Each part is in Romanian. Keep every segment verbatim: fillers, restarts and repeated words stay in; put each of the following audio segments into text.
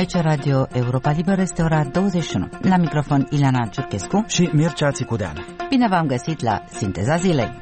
Aici Radio Europa Liberă, este ora douăzeci și unu. La microfon Ileana Ciurchescu și Mircea Țicudean. Bine v-am găsit la Sinteza Zilei.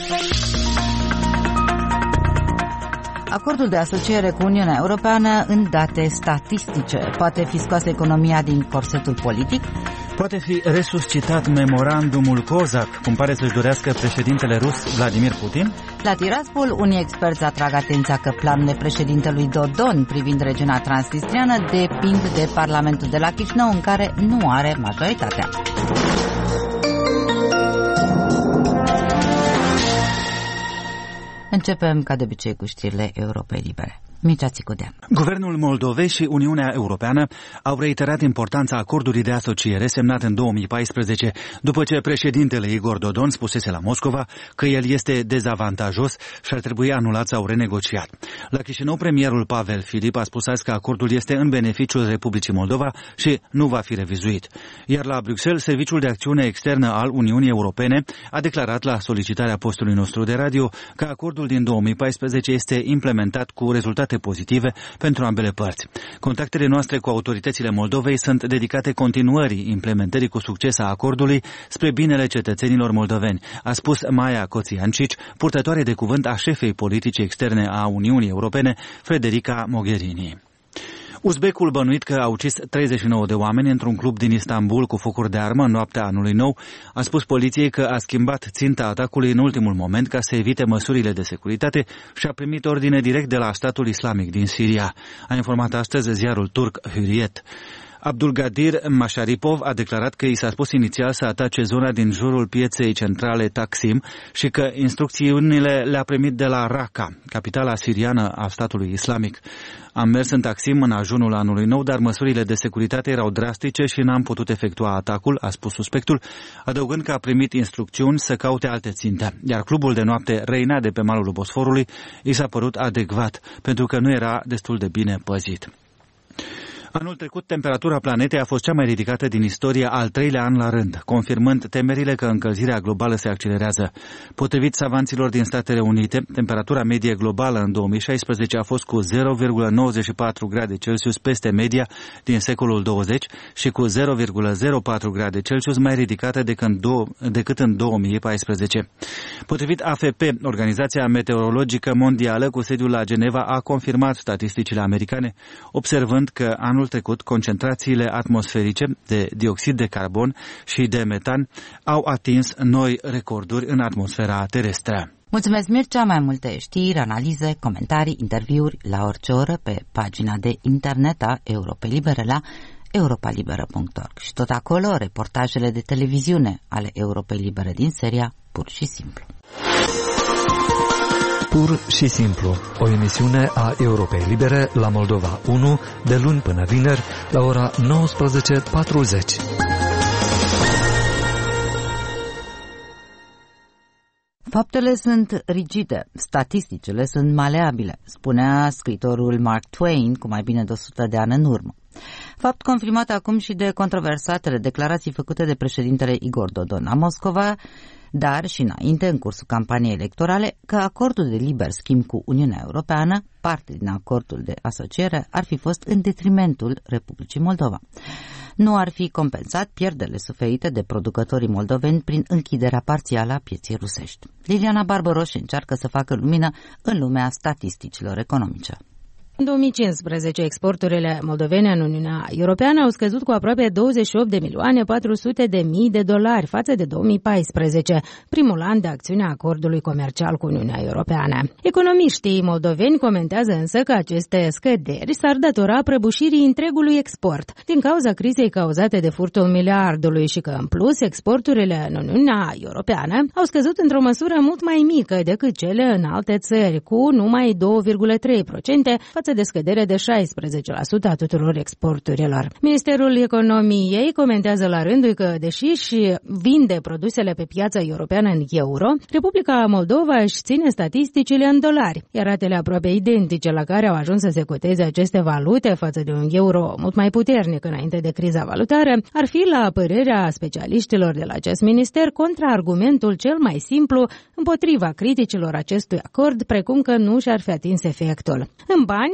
Acordul de asociere cu Uniunea Europeană în date statistice. Poate fi scoasă economia din corsetul politic? Poate fi resuscitat memorandumul COSAC, cum pare să-și dorească președintele rus Vladimir Putin? La Tiraspol, unii experți atrag atenția că planurile președintelui Dodon privind regiunea transnistriană depind de Parlamentul de la Chișinău, în care nu are majoritatea. Începem, ca de obicei, cu știrile Europei Libere. Mircea Țicudean. Guvernul Moldovei și Uniunea Europeană au reiterat importanța acordului de asociere semnat în două mii paisprezece, după ce președintele Igor Dodon spusese la Moscova că el este dezavantajos și ar trebui anulat sau renegociat. La Chișinău, premierul Pavel Filip a spus azi că acordul este în beneficiul Republicii Moldova și nu va fi revizuit. Iar la Bruxelles, Serviciul de Acțiune Externă al Uniunii Europene a declarat la solicitarea postului nostru de radio că acordul din două mii paisprezece este implementat cu rezultate pozitive pentru ambele părți. Contactele noastre cu autoritățile Moldovei sunt dedicate continuării implementării cu succes a acordului spre binele cetățenilor moldoveni, a spus Maia Coțiancici, purtătoare de cuvânt a șefei politice externe a Uniunii Europene, Federica Mogherini. Uzbecul bănuit că a ucis treizeci și nouă de oameni într-un club din Istanbul cu focuri de armă în noaptea anului nou a spus poliției că a schimbat ținta atacului în ultimul moment ca să evite măsurile de securitate și a primit ordine direct de la statul islamic din Siria. A informat astăzi ziarul turc Hürriyet. Abdulgadir Masharipov a declarat că i s-a spus inițial să atace zona din jurul pieței centrale Taksim și că instrucțiunile le-a primit de la Raqqa, capitala siriană a statului islamic. Am mers în Taksim în ajunul anului nou, dar măsurile de securitate erau drastice și n-am putut efectua atacul, a spus suspectul, adăugând că a primit instrucțiuni să caute alte ținte, iar clubul de noapte Reina de pe malul Bosforului i s-a părut adecvat, pentru că nu era destul de bine păzit. Anul trecut, temperatura planetei a fost cea mai ridicată din istorie, al treilea an la rând, confirmând temerile că încălzirea globală se accelerează. Potrivit savanților din Statele Unite, temperatura medie globală în două mii șaisprezece a fost cu zero virgulă nouăzeci și patru grade Celsius peste media din secolul douăzeci și cu zero virgulă zero patru grade Celsius mai ridicată decât în două mii paisprezece. Potrivit A F P, Organizația Meteorologică Mondială cu sediul la Geneva a confirmat statisticile americane, observând că anul Anul trecut, concentrațiile atmosferice de dioxid de carbon și de metan au atins noi recorduri în atmosfera terestră. Mulțumesc, Mircea. Mai multe știri, analize, comentarii, interviuri la orice oră pe pagina de internet a Europei Libere la europa liberă punct org și tot acolo reportajele de televiziune ale Europei Libere din seria Pur și Simplu. Pur și Simplu, o emisiune a Europei Libere la Moldova unu, de luni până vineri, la ora nouăsprezece patruzeci. Faptele sunt rigide, statisticile sunt maleabile, spunea scriitorul Mark Twain cu mai bine de o sută de ani în urmă. Fapt confirmat acum și de controversatele declarații făcute de președintele Igor Dodon la Moscova, dar și înainte, în cursul campaniei electorale, că acordul de liber schimb cu Uniunea Europeană, parte din acordul de asociere, ar fi fost în detrimentul Republicii Moldova. Nu ar fi compensat pierderile suferite de producătorii moldoveni prin închiderea parțială a pieței rusești. Liliana Barbaroș încearcă să facă lumină în lumea statisticilor economice. În două mii cincisprezece, exporturile moldovene în Uniunea Europeană au scăzut cu aproape douăzeci și opt de milioane patru sute de mii de dolari față de două mii paisprezece, primul an de acțiune a acordului comercial cu Uniunea Europeană. Economiștii moldoveni comentează însă că aceste scăderi s-ar datora prăbușirii întregului export, din cauza crizei cauzate de furtul miliardului și că, în plus, exporturile în Uniunea Europeană au scăzut într-o măsură mult mai mică decât cele în alte țări, cu numai două virgulă trei la sută față de scădere de șaisprezece la sută a tuturor exporturilor. Ministerul Economiei comentează la rândul că, deși și vinde produsele pe piața europeană în euro, Republica Moldova își ține statisticile în dolari, iar ratele aproape identice la care au ajuns să se coteze aceste valute față de un euro mult mai puternic înainte de criza valutară, ar fi, la părerea specialiștilor de la acest minister, contraargumentul cel mai simplu împotriva criticilor acestui acord, precum că nu și-ar fi atins efectul. În bani,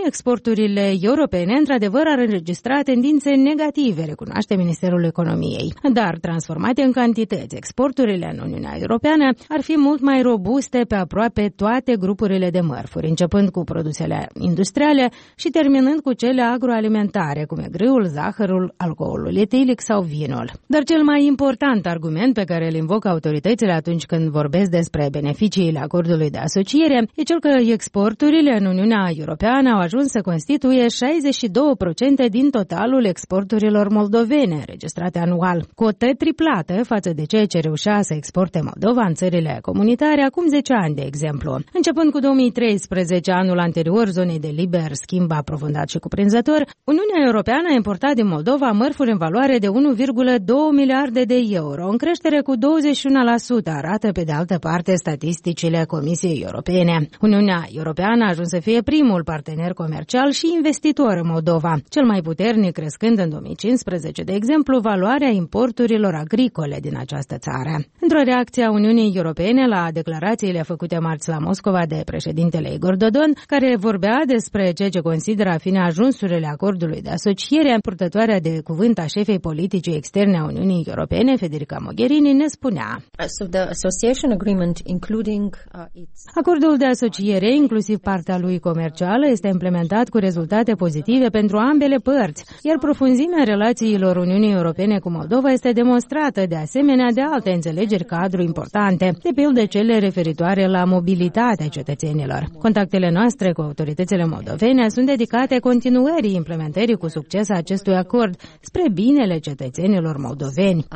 exporturile europene într-adevăr ar înregistra tendințe negative, recunoaște Ministerul Economiei. Dar, transformate în cantități, exporturile în Uniunea Europeană ar fi mult mai robuste pe aproape toate grupurile de mărfuri, începând cu produsele industriale și terminând cu cele agroalimentare, cum e grâul, zahărul, alcoolul etilic sau vinul. Dar cel mai important argument pe care îl invocă autoritățile atunci când vorbesc despre beneficiile acordului de asociere e cel că exporturile în Uniunea Europeană au ajuns să constituie șaizeci și doi la sută din totalul exporturilor moldovene înregistrate anual, cotă triplată față de ceea ce reușea să exporte Moldova în țările comunitare acum zece ani, de exemplu. Începând cu două mii treisprezece, anul anterior zonei de liber schimb aprofundat și cuprinzător, Uniunea Europeană a importat din Moldova mărfuri în valoare de unu virgulă doi miliarde de euro, în creștere cu douăzeci și unu la sută, arată pe de altă parte statisticile Comisiei Europene. Uniunea Europeană a ajuns să fie primul partener comercial și investitor în Moldova, cel mai puternic crescând în două mii cincisprezece, de exemplu, valoarea importurilor agricole din această țară. Într-o reacție a Uniunii Europene la declarațiile făcute marți la Moscova de președintele Igor Dodon, care vorbea despre ceea ce consideră a fi neajunsurile acordului de asociere, purtătoarea de cuvânt a șefei politicii externe a Uniunii Europene, Federica Mogherini, ne spunea: So the association agreement, including, uh, its... Acordul de asociere, inclusiv partea lui comercială, este implementat cu rezultate pozitive pentru ambele părți, iar profunzimea relațiilor Uniunii Europene cu Moldova este demonstrată de asemenea de alte înțelegeri cadru importante, de pildă cele referitoare la mobilitatea cetățenilor. Contactele noastre cu autoritățile moldovene sunt dedicate continuării implementării cu succes a acestui acord spre binele cetățenilor moldoveni,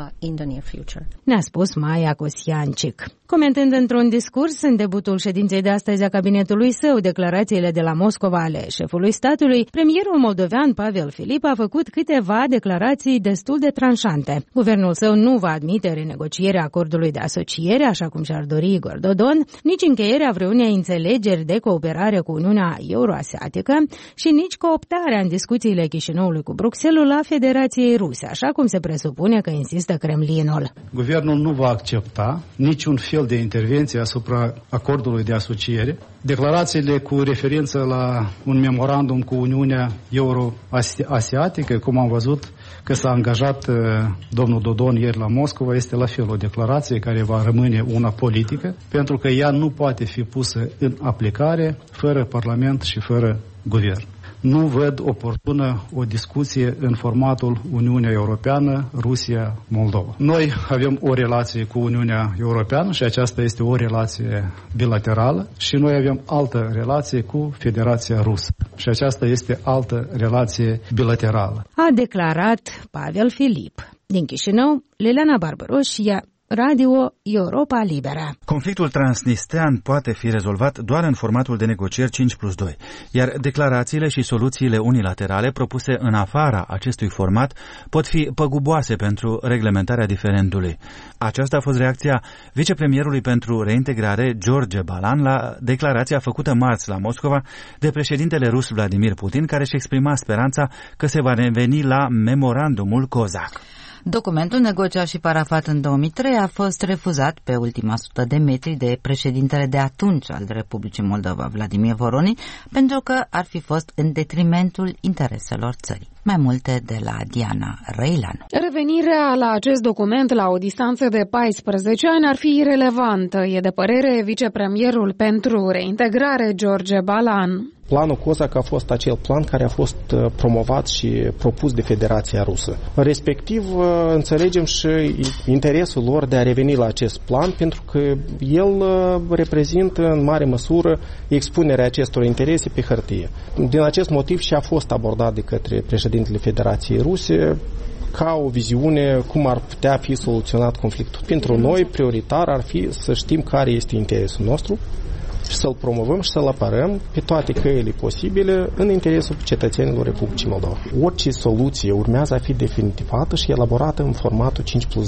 ne-a spus Maia Cosiancic. Comentând într-un discurs în debutul ședinței de astăzi a cabinetului său declarațiile de la Moscova ale șefului statului, premierul moldovean Pavel Filip a făcut câteva declarații destul de tranșante. Guvernul său nu va admite renegocierea acordului de asociere, așa cum și-ar dori Igor Dodon, nici încheierea vreunei înțelegeri de cooperare cu Uniunea Euroasiatică și nici cooptarea în discuțiile Chișinăului cu Bruxelles la Federației Ruse, așa cum se presupune că insistă Kremlinul. Guvernul nu va accepta niciun fel de intervenție asupra acordului de asociere. Declarațiile cu referință la un memorandum cu Uniunea Euro-Asiatică, cum am văzut că s-a angajat uh, domnul Dodon ieri la Moscova, este la fel o declarație care va rămâne una politică, pentru că ea nu poate fi pusă în aplicare fără Parlament și fără Guvern. Nu văd oportună o discuție în formatul Uniunea Europeană, Rusia, Moldova. Noi avem o relație cu Uniunea Europeană și aceasta este o relație bilaterală și noi avem altă relație cu Federația Rusă și aceasta este altă relație bilaterală. A declarat Pavel Filip. Din Chișinău, Liliana Barbaroșia, Radio Europa Liberă. Conflictul transnistrean poate fi rezolvat doar în formatul de negocieri cinci plus doi, iar declarațiile și soluțiile unilaterale propuse în afara acestui format pot fi păguboase pentru reglementarea diferendului. Aceasta a fost reacția vicepremierului pentru reintegrare, George Balan, la declarația făcută marți la Moscova de președintele rus Vladimir Putin, care își exprima speranța că se va reveni la memorandumul Cozac. Documentul negociat și parafat în două mii trei a fost refuzat pe ultima sută de metri de președintele de atunci al Republicii Moldova, Vladimir Voronin, pentru că ar fi fost în detrimentul intereselor țării. Mai multe de la Diana Răilanu. Revenirea la acest document la o distanță de paisprezece ani ar fi irelevantă, e de părere vicepremierul pentru reintegrare George Balan. Planul Cozac a fost acel plan care a fost promovat și propus de Federația Rusă. Respectiv, înțelegem și interesul lor de a reveni la acest plan, pentru că el reprezintă în mare măsură expunerea acestor interese pe hârtie. Din acest motiv și a fost abordat de către președintele Federației Ruse ca o viziune cum ar putea fi soluționat conflictul. Pentru noi, prioritar ar fi să știm care este interesul nostru și să-l promovăm și să-l apărăm pe toate căile posibile în interesul cetățenilor Republicii Moldova. Orice soluție urmează a fi definitivată și elaborată în formatul cinci plus doi.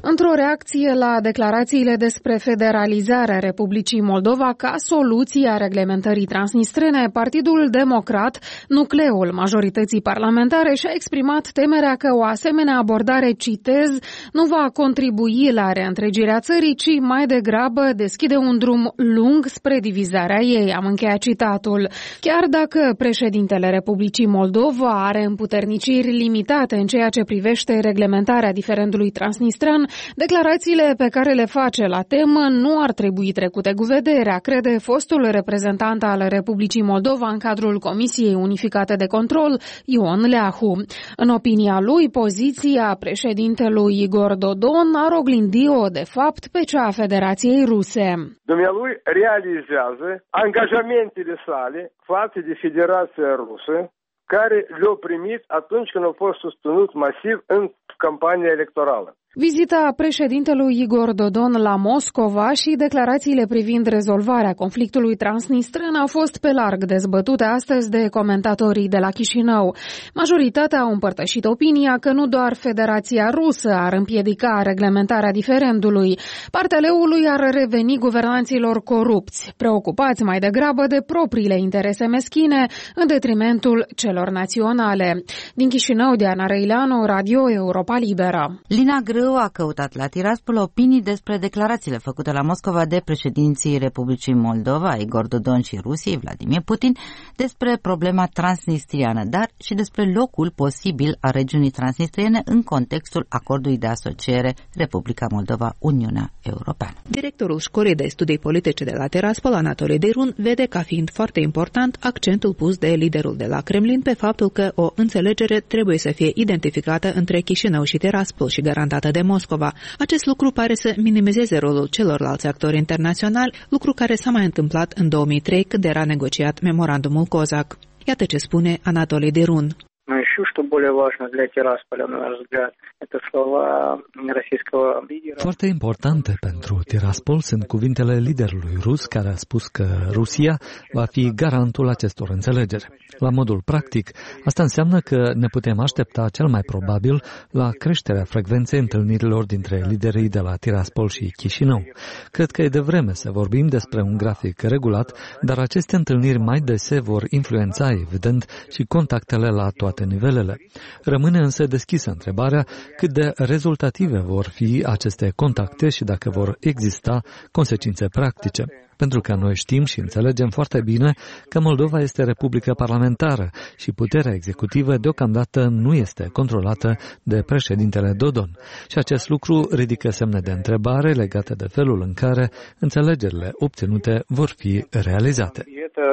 Într-o reacție la declarațiile despre federalizarea Republicii Moldova ca soluție a reglementării transnistrene, Partidul Democrat, nucleul majorității parlamentare, și-a exprimat temerea că o asemenea abordare, citez, nu va contribui la reîntregirea țării, ci mai degrabă deschide un drum lung spre divizarea ei. Am încheiat citatul. Chiar dacă președintele Republicii Moldova are împuterniciri limitate în ceea ce privește reglementarea diferendului transnistran, declarațiile pe care le face la temă nu ar trebui trecute cu vederea, crede fostul reprezentant al Republicii Moldova în cadrul Comisiei Unificate de Control, Ion Leahu. În opinia lui, poziția președintelui Igor Dodon ar oglindi-o, de fapt, pe cea a Federației Ruse. Dumnealui realizează angajamentele sale față de Federația Rusă, care le-au primit atunci când au fost susținut masiv în campania electorală. Vizita președintelui Igor Dodon la Moscova și declarațiile privind rezolvarea conflictului transnistran au fost pe larg dezbătute astăzi de comentatorii de la Chișinău. Majoritatea au împărtășit opinia că nu doar Federația Rusă ar împiedica reglementarea diferendului. Partea leului ar reveni guvernanților corupți, preocupați mai degrabă de propriile interese meschine în detrimentul celor naționale. Din Chișinău, Diana Răileanu, Radio Europa Liberă. Lina Grâu a căutat la Tiraspol opinii despre declarațiile făcute la Moscova de președinții Republicii Moldova, Igor Dodon, și Rusiei, Vladimir Putin, despre problema transnistriană, dar și despre locul posibil a regiunii transnistriene în contextul acordului de asociere Republica Moldova-Uniunea Europeană. Directorul Școlii de Studii Politice de la Tiraspol, Anatole Derun, vede ca fiind foarte important accentul pus de liderul de la Kremlin pe faptul că o înțelegere trebuie să fie identificată între Chișinău și Tiraspol și garantată de Moscova. Acest lucru pare să minimizeze rolul celorlalți actori internaționali, lucru care s-a mai întâmplat în două mii trei, când era negociat memorandumul Cozac. Iată ce spune Anatole Derun. Foarte importante pentru Tiraspol sunt cuvintele liderului rus, care a spus că Rusia va fi garantul acestor înțelegeri. La modul practic, asta înseamnă că ne putem aștepta cel mai probabil la creșterea frecvenței întâlnirilor dintre liderii de la Tiraspol și Chișinău. Cred că e devreme să vorbim despre un grafic regulat, dar aceste întâlniri mai dese vor influența, evident, și contactele la toate nivelele. Rămâne însă deschisă întrebarea cât de rezultative vor fi aceste contacte și dacă vor exista consecințe practice. Pentru că noi știm și înțelegem foarte bine că Moldova este republică parlamentară și puterea executivă deocamdată nu este controlată de președintele Dodon. Și acest lucru ridică semne de întrebare legate de felul în care înțelegerile obținute vor fi realizate.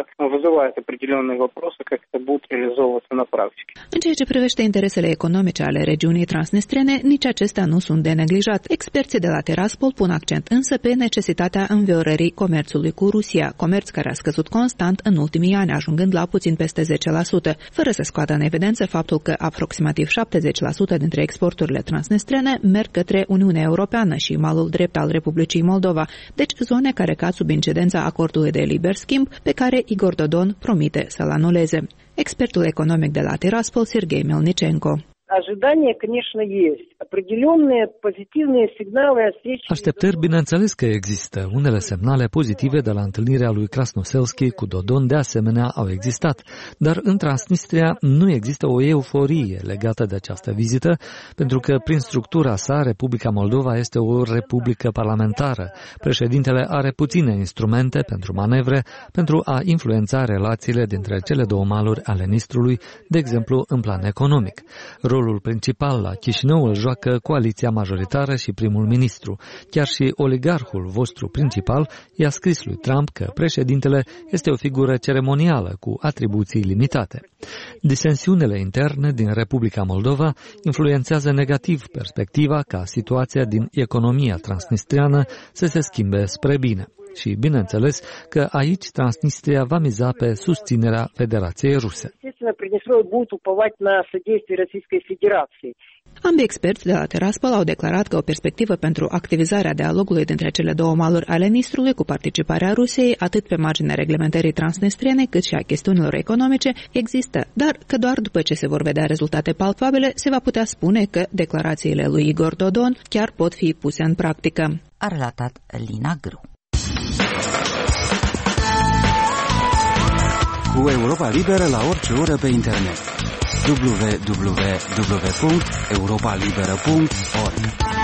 În ceea ce privește interesele economice ale regiunii transnistrene, nici acestea nu sunt de neglijat. Experții de la Tiraspol pun accent însă pe necesitatea înviorării comerțului cu Rusia, comerț care a scăzut constant în ultimii ani, ajungând la puțin peste zece la sută, fără să scoată în evidență faptul că aproximativ șaptezeci la sută dintre exporturile transnistrene merg către Uniunea Europeană și malul drept al Republicii Moldova, deci zone care cad sub incidența acordului de liber schimb pe care Igor Dodon promite să-l anuleze. Expertul economic de la Tiraspol, Serghei Melnicenko. Așteptări, bineînțeles că există. Unele semnale pozitive de la întâlnirea lui Krasnoselski cu Dodon de asemenea au existat. Dar în Transnistria nu există o euforie legată de această vizită, pentru că prin structura sa Republica Moldova este o republică parlamentară. Președintele are puține instrumente pentru manevre, pentru a influența relațiile dintre cele două maluri ale Nistrului, de exemplu în plan economic. Rolul principal la Chișinău îl joacă coaliția majoritară și primul ministru. Chiar și oligarhul vostru principal i-a scris lui Trump că președintele este o figură ceremonială cu atribuții limitate. Disensiunile interne din Republica Moldova influențează negativ perspectiva ca situația din economia transnistriană să se schimbe spre bine. Și, bineînțeles, că aici Transnistria va miza pe susținerea Federației Ruse. Ambii experți de la Tiraspol au declarat că o perspectivă pentru activizarea dialogului dintre cele două maluri ale Nistrului cu participarea Rusiei, atât pe marginea reglementării transnistriene, cât și a chestiunilor economice, există, dar că doar după ce se vor vedea rezultate palpabile, se va putea spune că declarațiile lui Igor Dodon chiar pot fi puse în practică. A relatat Lina Gru. Cu Europa Liberă la orice oră pe internet. w w w punct europa liberă punct org.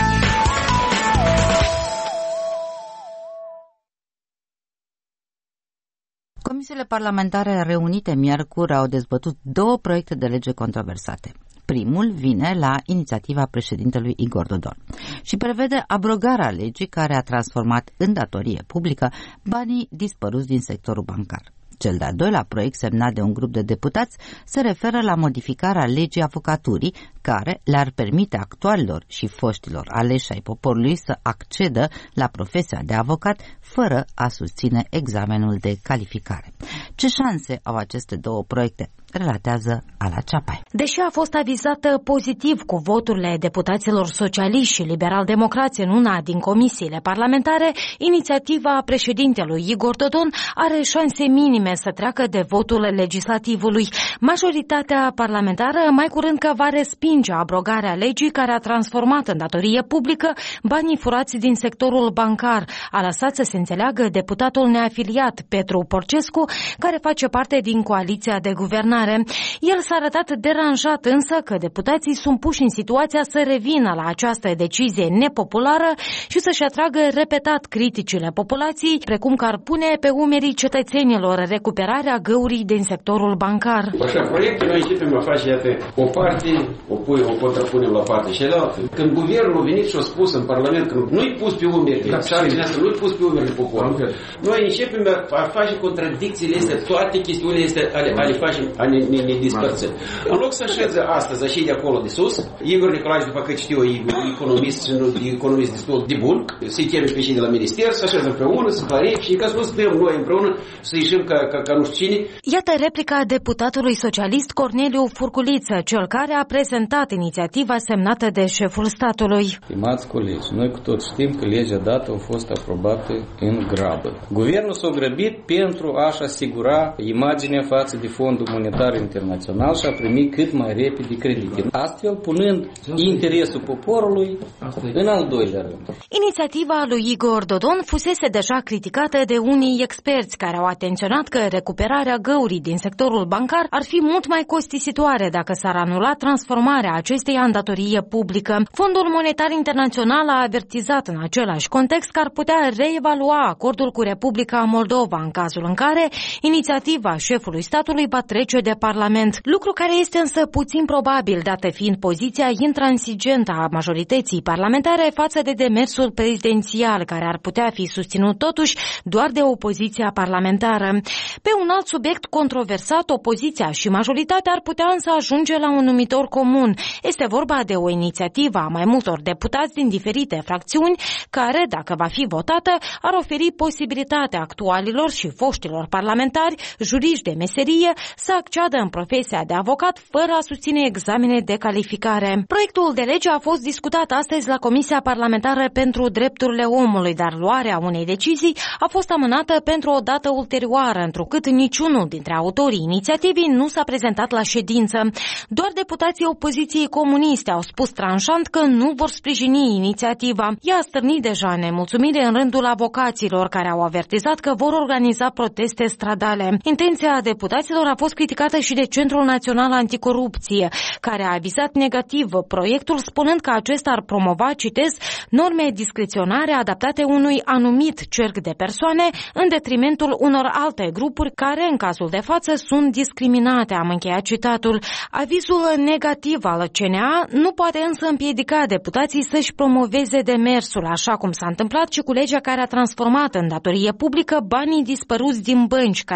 Comisiile parlamentare reunite miercuri au dezbătut două proiecte de lege controversate. Primul vine la inițiativa președintelui Igor Dodon și prevede abrogarea legii care a transformat în datorie publică banii dispăruți din sectorul bancar. Cel de-al doilea proiect, semnat de un grup de deputați, se referă la modificarea legii avocaturii, care le-ar permite actualilor și foștilor aleși ai poporului să accedă la profesia de avocat fără a susține examenul de calificare. Ce șanse au aceste două proiecte? Relatează Ala Ceapai. Deși a fost avizată pozitiv cu voturile deputaților socialiști și liberal-democrați în una din comisiile parlamentare, inițiativa președintelui Igor Dodon are șanse minime să treacă de votul legislativului. Majoritatea parlamentară mai curând că va respinge abrogarea legii care a transformat în datorie publică banii furați din sectorul bancar. A lăsat să se înțeleagă deputatul neafiliat Petru Porcescu, care face parte din coaliția de guvernare. El s-a arătat deranjat însă că deputații sunt puși în situația să revină la această decizie nepopulară și să-și atragă repetat criticile populației, precum că ar pune pe umerii cetățenilor recuperarea găurii din sectorul bancar. Așa, proiectul noi începem a face, iată, o parte, o, pui, o contrapunem la parte cealaltă. Când guvernul a venit și a spus în Parlament că nu-i pus pe umeri, da, sarcinea să nu-i pus pe umeri de popor, noi începem a face contradicțiile astea, toate chestiunile astea, ale, ale facem, ale ne, ne dispărțim. În loc să așeze astăzi, așa de acolo de sus, Igor Nicolae, după cât știu, e economist și nu economist destul de bun, să-i cheme pe cei de la minister, să așeze împreună, să clarifice, ca să nu stăm noi împreună, să ieșim ca, ca, ca nu știu cine. Iată replica deputatului socialist Corneliu Furculiță, cel care a prezentat inițiativa semnată de șeful statului. Stimați colegi, noi cu toți știm că legea dată a fost aprobată în grabă. Guvernul s-a grăbit pentru a-și asigura imaginea față de Fondul Monetar Internațional și a primit cât mai repede credite, astfel punând interesul poporului în al doilea rând. Inițiativa lui Igor Dodon fusese deja criticată de unii experți care au atenționat că recuperarea găurii din sectorul bancar ar fi mult mai costisitoare dacă s-ar anula transformarea acesteia în datorie publică. Fondul Monetar Internațional a avertizat în același context că ar putea reevalua acordul cu Republica Moldova în cazul în care inițiativa șefului statului va trece de Parlament, lucru care este însă puțin probabil, dată fiind poziția intransigentă a majorității parlamentare față de demersul prezidențial, care ar putea fi susținut totuși doar de opoziția parlamentară. Pe un alt subiect controversat, opoziția și majoritatea ar putea însă ajunge la un numitor comun. Este vorba de o inițiativă a mai multor deputați din diferite fracțiuni, care, dacă va fi votată, ar oferi posibilitatea actualilor și foștilor parlamentari, juriști de meserie, să acceadă în profesia de avocat fără a susține examene de calificare. Proiectul de lege a fost discutat astăzi la Comisia Parlamentară pentru Drepturile Omului, dar luarea unei decizii a fost amânată pentru o dată ulterioară, întrucât niciunul dintre autorii inițiativii nu s-a prezentat la ședință. Doar deputații opoziției comuniste au spus tranșant că nu vor sprijini inițiativa. Ea a stârnit deja nemulțumire în rândul avocaților, care au avertizat că vor organiza proteste stradale. Intenția deputaților a fost criticată și de Centrul Național Anticorupție, care a avizat negativ proiectul, spunând că acesta ar promova, citez, norme discreționare adaptate unui anumit cerc de persoane în detrimentul unor alte grupuri care, în cazul de față, sunt discriminate. Am încheiat citatul. Avizul negativ al C N A nu poate însă împiedica deputații să-și promoveze demersul, așa cum s-a întâmplat și cu legea care a transformat în datorie publică banii dispăruți din bănci, care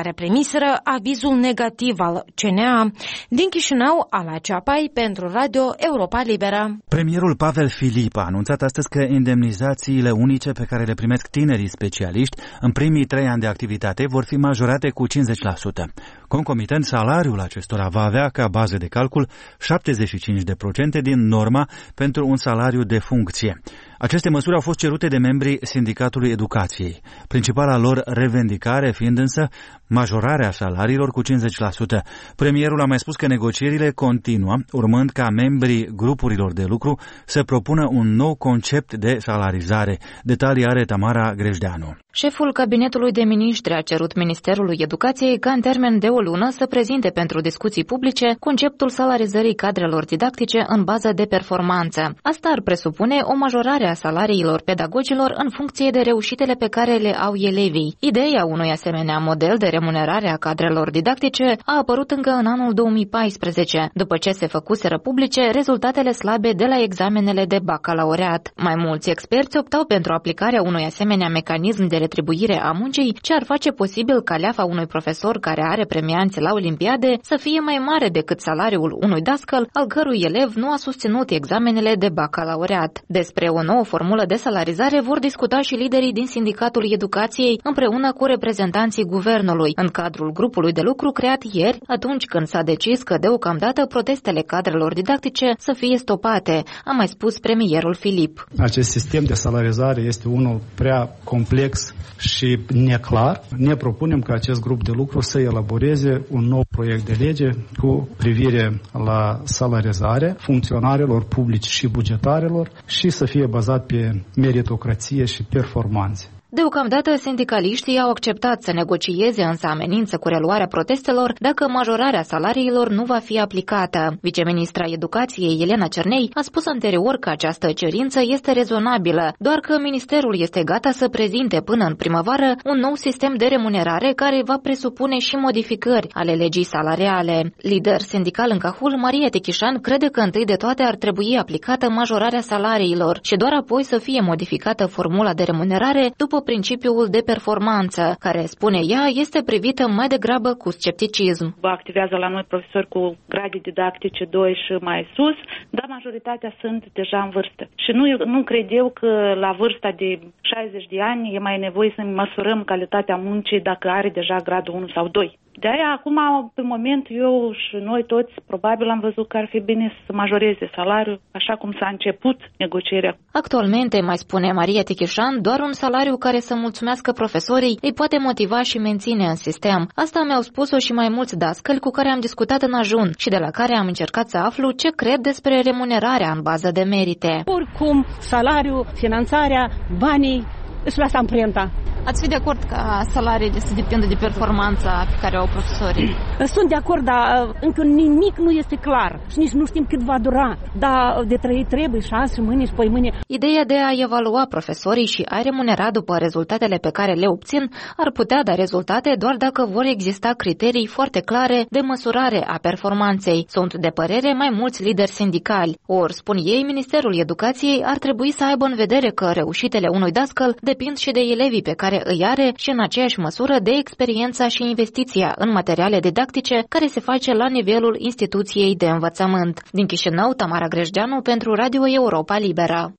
care primiseră avizul negativ al C N A. Din Chișinău, Ala Ceapai, pentru Radio Europa Liberă. Premierul Pavel Filip a anunțat astăzi că indemnizațiile unice pe care le primesc tinerii specialiști în primii trei ani de activitate vor fi majorate cu cincizeci la sută. Concomitent, salariul acestora va avea ca bază de calcul șaptezeci și cinci la sută din norma pentru un salariu de funcție. Aceste măsuri au fost cerute de membrii Sindicatului Educației, principala lor revendicare fiind însă majorarea salariilor cu cincizeci la sută. Premierul a mai spus că negocierile continuă, urmând ca membrii grupurilor de lucru să propună un nou concept de salarizare. Detalii are Tamara Grejdeanu. Șeful Cabinetului de Miniștri a cerut Ministerului Educației ca în termen de o lună să prezinte pentru discuții publice conceptul salarizării cadrelor didactice în bază de performanță. Asta ar presupune o majorare a salariilor pedagogilor în funcție de reușitele pe care le au elevii. Ideea unui asemenea model de remunerare a cadrelor didactice a apărut încă în anul două mii paisprezece, după ce se făcuseră publice rezultatele slabe de la examenele de bacalaureat. Mai mulți experți optau pentru aplicarea unui asemenea mecanism de retribuire a muncii, ce ar face posibil ca leafa unui profesor care are premianți la olimpiade să fie mai mare decât salariul unui dascăl al cărui elev nu a susținut examenele de bacalaureat. Despre o nouă formulă de salarizare vor discuta și liderii din Sindicatul Educației împreună cu reprezentanții guvernului, în cadrul grupului de lucru creat ieri, atunci când s-a decis că deocamdată protestele cadrelor didactice să fie stopate, a mai spus premierul Filip. Acest sistem de salarizare este unul prea complex și neclar. Ne propunem ca acest grup de lucru să elaboreze un nou proiect de lege cu privire la salarizare funcționarilor publici și bugetarilor și să fie bazat pe meritocrație și performanțe. Deocamdată, sindicaliștii au acceptat să negocieze, însă amenință cu reluarea protestelor dacă majorarea salariilor nu va fi aplicată. Viceministra Educației, Elena Cernei, a spus anterior că această cerință este rezonabilă, doar că ministerul este gata să prezinte până în primăvară un nou sistem de remunerare care va presupune și modificări ale legii salariale. Lider sindical în Cahul, Maria Techișan, crede că întâi de toate ar trebui aplicată majorarea salariilor și doar apoi să fie modificată formula de remunerare după principiul de performanță, care, spune ea, este privită mai degrabă cu scepticism. Activează la noi profesori cu grade didactice doi și mai sus, dar majoritatea sunt deja în vârstă. Și nu, nu cred eu că la vârsta de șaizeci de ani e mai nevoie să măsurăm calitatea muncii dacă are deja gradul unu sau doi. De-aia, acum, pe moment, eu și noi toți, probabil am văzut că ar fi bine să majoreze salariul, așa cum s-a început negocierea. Actualmente, mai spune Maria Tichișan, doar un salariu care să mulțumească profesorii îi poate motiva și menține în sistem. Asta mi-au spus-o și mai mulți dascăli cu care am discutat în ajun și de la care am încercat să aflu ce cred despre remunerarea în bază de merite. Oricum, salariul, finanțarea, banii, își lasă amprenta. Ați fi de acord ca salariile să depindă de performanța pe care o au profesorii? Sunt de acord, dar încă nimic nu este clar și nici nu știm cât va dura. Dar de trăit trebuie și azi și mâine și poi mâine. Ideea de a evalua profesorii și a remunera după rezultatele pe care le obțin ar putea da rezultate doar dacă vor exista criterii foarte clare de măsurare a performanței. Sunt de părere mai mulți lideri sindicali. Ori, spun ei, Ministerul Educației ar trebui să aibă în vedere că reușitele unui dascăl depind și de elevii pe care îi are și în aceeași măsură de experiența și investiția în materiale didactice care se face la nivelul instituției de învățământ. Din Chișinău, Tamara Grejdeanu pentru Radio Europa Liberă.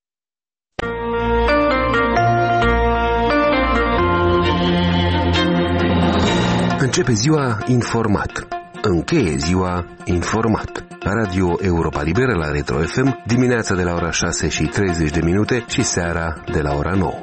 Începe ziua informat. Încheie ziua informat. Radio Europa Liberă la Retro F M, dimineața de la ora șase și treizeci de minute și seara de la ora nouă.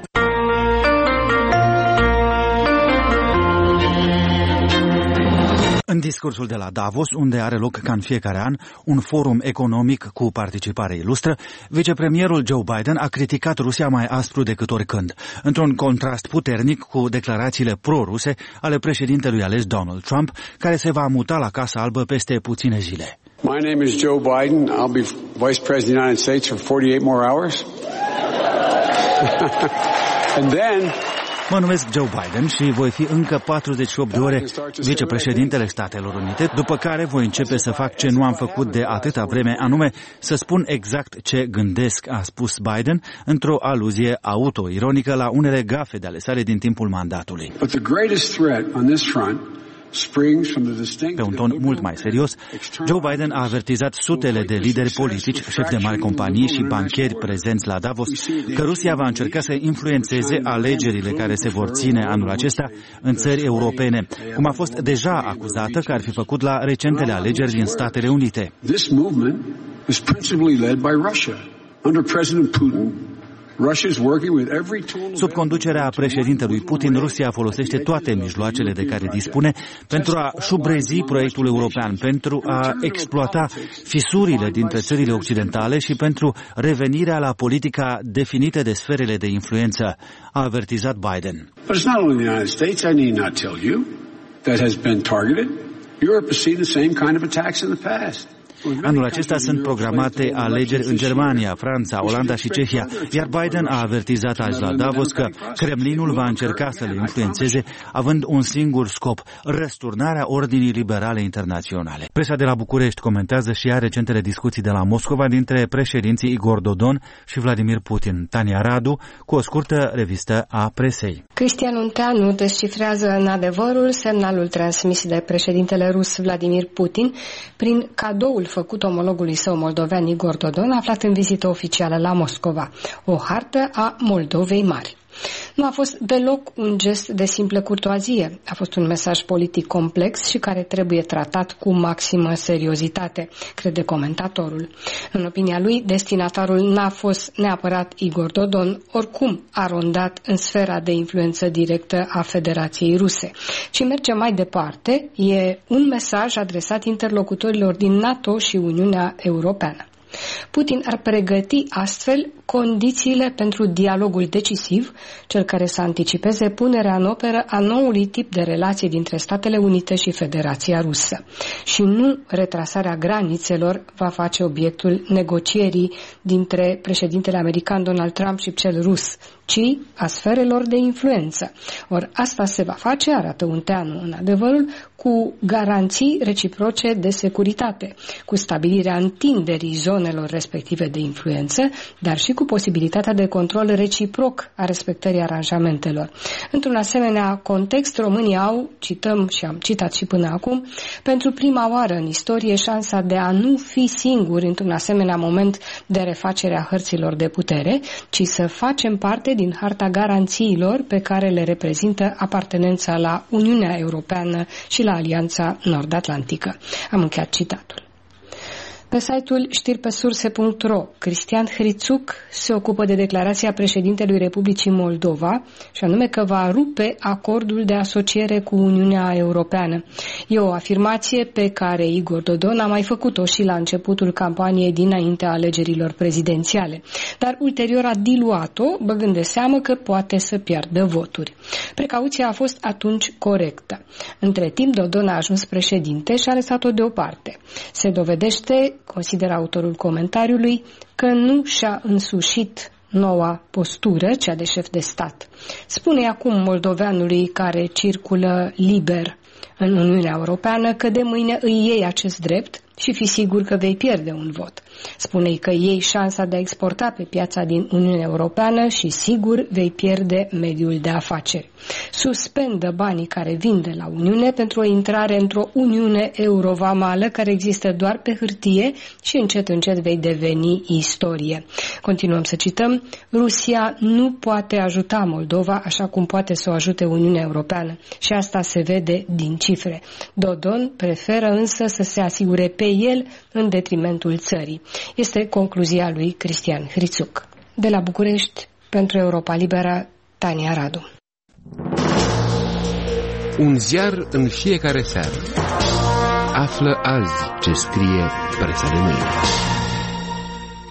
În discursul de la Davos, unde are loc ca în fiecare an un forum economic cu participare ilustră, vicepremierul Joe Biden a criticat Rusia mai aspru decât oricând, într-un contrast puternic cu declarațiile pro-ruse ale președintelui ales Donald Trump, care se va muta la Casa Albă peste puține zile. My name is Joe Biden. I'll be Vice President of the United States for forty-eight more hours. And then Mă numesc Joe Biden și voi fi încă patruzeci și opt de ore vicepreședintele Statelor Unite, după care voi începe să fac ce nu am făcut de atâta vreme, anume să spun exact ce gândesc, a spus Biden, într-o aluzie autoironică la unele gafe de ale sale din timpul mandatului. Pe un ton mult mai serios, Joe Biden a avertizat sutele de lideri politici, șefi de mari companii și bancheri prezenți la Davos că Rusia va încerca să influențeze alegerile care se vor ține anul acesta în țări europene, cum a fost deja acuzată că ar fi făcut la recentele alegeri din Statele Unite. This movement was principally led by Russia under President Putin. Sub conducerea președintelui Putin, Rusia folosește toate mijloacele de care dispune pentru a șubrezi proiectul european, pentru a exploata fisurile dintre țările occidentale și pentru revenirea la politica definită de sferele de influență, a avertizat Biden. But it's not only the United States, I need not tell you, that has been targeted. Europe has seen the same kind of attacks in the past. Anul acesta sunt programate alegeri în Germania, Franța, Olanda și Cehia, iar Biden a avertizat azi la Davos că Kremlinul va încerca să le influențeze, având un singur scop, răsturnarea ordinii liberale internaționale. Presa de la București comentează și ea recentele discuții de la Moscova dintre președinții Igor Dodon și Vladimir Putin. Tania Radu, cu o scurtă revistă a presei. Cristian Unteanu descifrează în adevărul semnalul transmis de președintele rus Vladimir Putin prin cadoul făcut omologului său moldovean Igor Dodon, aflat în vizită oficială la Moscova, o hartă a Moldovei Mari. Nu a fost deloc un gest de simplă curtoazie, a fost un mesaj politic complex și care trebuie tratat cu maximă seriozitate, crede comentatorul. În opinia lui, destinatarul n-a fost neapărat Igor Dodon, oricum arondat în sfera de influență directă a Federației Ruse, ci merge mai departe, e un mesaj adresat interlocutorilor din NATO și Uniunea Europeană. Putin ar pregăti astfel condițiile pentru dialogul decisiv, cel care să anticipeze punerea în operă a noului tip de relație dintre Statele Unite și Federația Rusă. Și nu retrasarea granițelor va face obiectul negocierii dintre președintele american Donald Trump și cel rus, ci a sferelor de influență. Or, asta se va face, arată Unteanu în adevărul, cu garanții reciproce de securitate, cu stabilirea întinderii zonelor respective de influență, dar și cu posibilitatea de control reciproc a respectării aranjamentelor. Într-un asemenea context, românii au, cităm și am citat și până acum, pentru prima oară în istorie șansa de a nu fi singuri într-un asemenea moment de refacere a hărților de putere, ci să facem parte din harta garanțiilor pe care le reprezintă apartenența la Uniunea Europeană și la Alianța Nord-Atlantică. Am încheiat citatul. Pe site-ul știri pe surse punct ro, Cristian Hrițuc se ocupă de declarația președintelui Republicii Moldova, și anume că va rupe acordul de asociere cu Uniunea Europeană. E o afirmație pe care Igor Dodon a mai făcut-o și la începutul campaniei dinaintea alegerilor prezidențiale, dar ulterior a diluat-o, băgând de seamă că poate să piardă voturi. Precauția a fost atunci corectă. Între timp, Dodon a ajuns președinte și a lăsat-o deoparte. Se dovedește, consideră autorul comentariului, că nu și-a însușit noua postură, cea de șef de stat. Spune acum moldoveanului care circulă liber în Uniunea Europeană că de mâine îi iei acest drept și fi sigur că vei pierde un vot. Spune-i că iei șansa de a exporta pe piața din Uniunea Europeană și sigur vei pierde mediul de afaceri. Suspendă banii care vin de la Uniune pentru o intrare într-o Uniune eurovamală care există doar pe hârtie și încet încet vei deveni istorie. Continuăm să cităm: Rusia nu poate ajuta Moldova așa cum poate să o ajute Uniunea Europeană și asta se vede din cifre. Dodon preferă însă să se asigure pe el în detrimentul țării. Este concluzia lui Cristian Hrițuc. De la București, pentru Europa Liberă, Tania Radu. Un ziar în fiecare seară. Află azi ce scrie presa de mâine.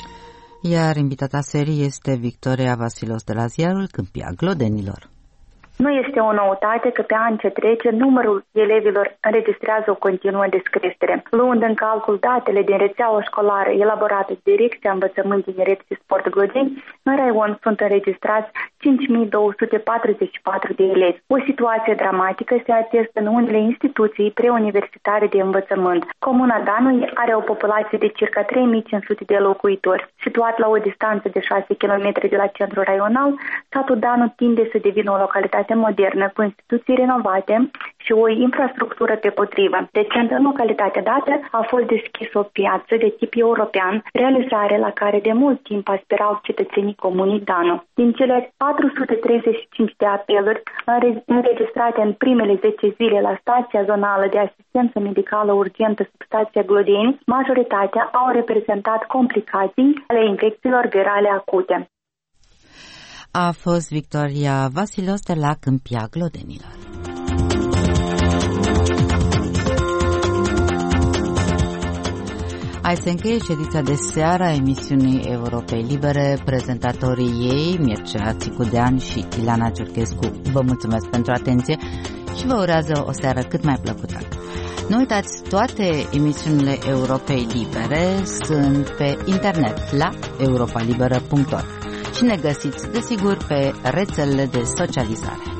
Iar invitata serii este Victoria Vasilos de la ziarul Câmpia Glodenilor. Nu este o noutate că pe an ce trece, numărul elevilor înregistrează o continuă descreștere. Luând în calcul datele din rețeaua școlară elaborată de Direcția Învățământ Tineret și Sport Glodeni, în raion sunt înregistrați cinci mii două sute patruzeci și patru de elevi. O situație dramatică se atestă în unele instituții preuniversitare de învățământ. Comuna Danului are o populație de circa trei mii cinci sute de locuitori. Situat la o distanță de șase kilometri de la centrul raional, satul Danu tinde să devină o localitate modernă cu instituții renovate și o infrastructură pe potrivă. Recent, în localitatea dată a fost deschisă o piață de tip european, realizare la care de mult timp aspirau cetățenii comunii Danu. Din cele patru sute treizeci și cinci de apeluri înregistrate în primele zece zile la stația zonală de asistență medicală urgentă substația Glodeni, majoritatea au reprezentat complicații ale infecțiilor virale acute. A fost Victoria Vasilos de la Câmpia Glodenilor. Hai să încheie ședința de seară a emisiunii Europei Libere. Prezentatorii ei, Mircea Țicudean și Ilana Ciurchescu, vă mulțumesc pentru atenție și vă urează o seară cât mai plăcută. Nu uitați, toate emisiunile Europei Libere sunt pe internet la europa liberă punct org și ne găsiți, desigur, pe rețelele de socializare.